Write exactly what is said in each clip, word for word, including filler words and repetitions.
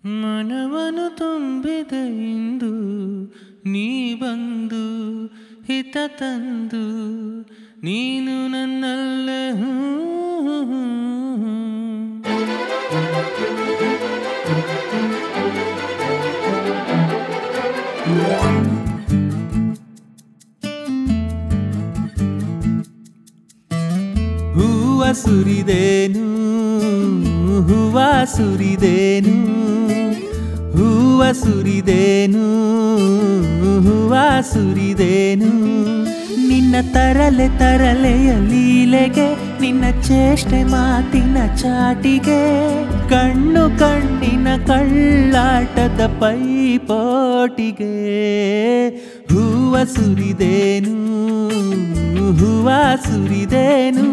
ಮನವನು ತುಂಬಿದೆ ಇಂದು ನೀ ಬಂದು ಹಿತ ತಂದು ನೀನು ನನ್ನಲ್ಲೇ ಹೂವ ಸುರಿದೇನು ಹೂವ ಸುರಿದೇನು ಹೂವ ಸುರಿದೇನು ಹೂವ ಸುರಿದೇನು ನಿನ್ನ ತರಲೆ ತರಲೆಯ ಲೀಲೆಗೆ ನಿನ್ನ ಚೇಷ್ಟೆ ಮಾತಿನ ಚಾಟಿಗೆ ಕಣ್ಣು ಕಣ್ಣಿನ ಕಳ್ಳಾಟದ ಪೈಪೋಟಿಗೆ ಹೂವ ಸುರಿದೇನು ಹೂವ ಸುರಿದೇನು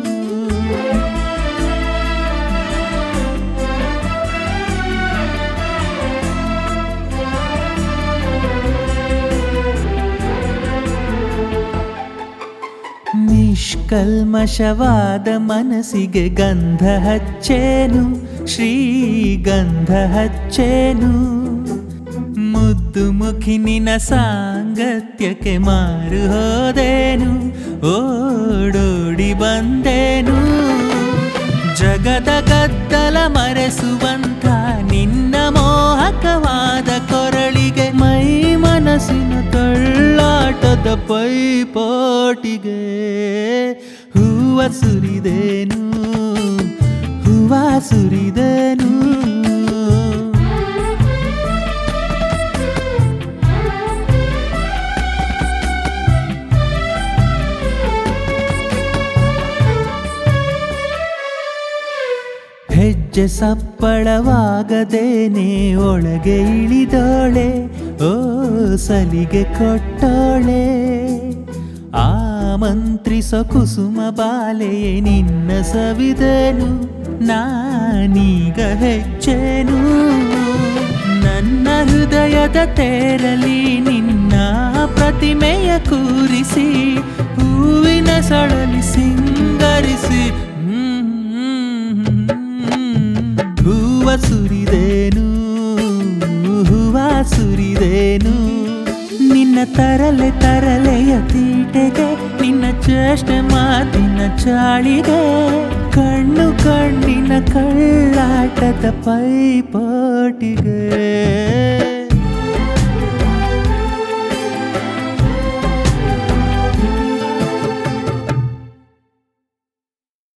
ನಿಷ್ಕಲ್ಮಶವಾದ ಮನಸ್ಸಿಗೆ ಗಂಧ ಹಚ್ಚೇನು ಶ್ರೀಗಂಧ ಹಚ್ಚೇನು ಮುದ್ದು ಮುಖಿ ನಿನ ಸಾಂಗತ್ಯಕ್ಕೆ ಮಾರು ಹೋದೇನು ಓಡೋಡಿ ಬಂದೇನು ಜಗದ ಗದ್ದಲ ಮರೆಸುವಂಥ ನಿನ್ನ ಮೋಹಕವಾದ ಕೊರಳಿಗೆ ಮೈ ಮನಸ್ಸಿನ ತಳ್ಳಾಟದ ಪೈಪೋಟಿಗೆ ಹೂವ ಸುರಿದೇನು ಹೂವ ಸುರಿದೇನು ಹೆಜ್ಜೆ ಸಪ್ಪಳವಾಗದೇನೆ ಒಳಗೆ ಇಳಿದೋಳೆ ಓ ಸಲಿಗೆ ಕೊಟ್ಟೋಳೆ ಆಮಂತ್ರಿಸೋ ಕುಸುಮ ಬಾಲೆಯೇ ನಿನ್ನ ಸವಿದೇನು ನಾನೀಗ ಹೆಚ್ಚೇನು ನನ್ನ ಹೃದಯದ ತೇರಲಿ ನಿನ್ನ ಪ್ರತಿಮೆಯ ಕೂರಿಸಿ ಹೂವಿನ ಸೊಳಲಿ ಸಿಂಗರಿಸಿ ಹೂವ ಸುರಿದೇನು ಹೂವ ಸುರಿದೇನು ನಿನ್ನ ತರಲೆ ತರಲೆಯ ತೀಟೆಗೆ ನಿನ್ನ ಚೇಷ್ಟೆ ಮಾತಿನ ಚಾಳಿಗೆ ಕಣ್ಣು ಕಣ್ಣಿನ ಕಳ್ಳಾಟದ ಪೈಪೋಟಿಗೆ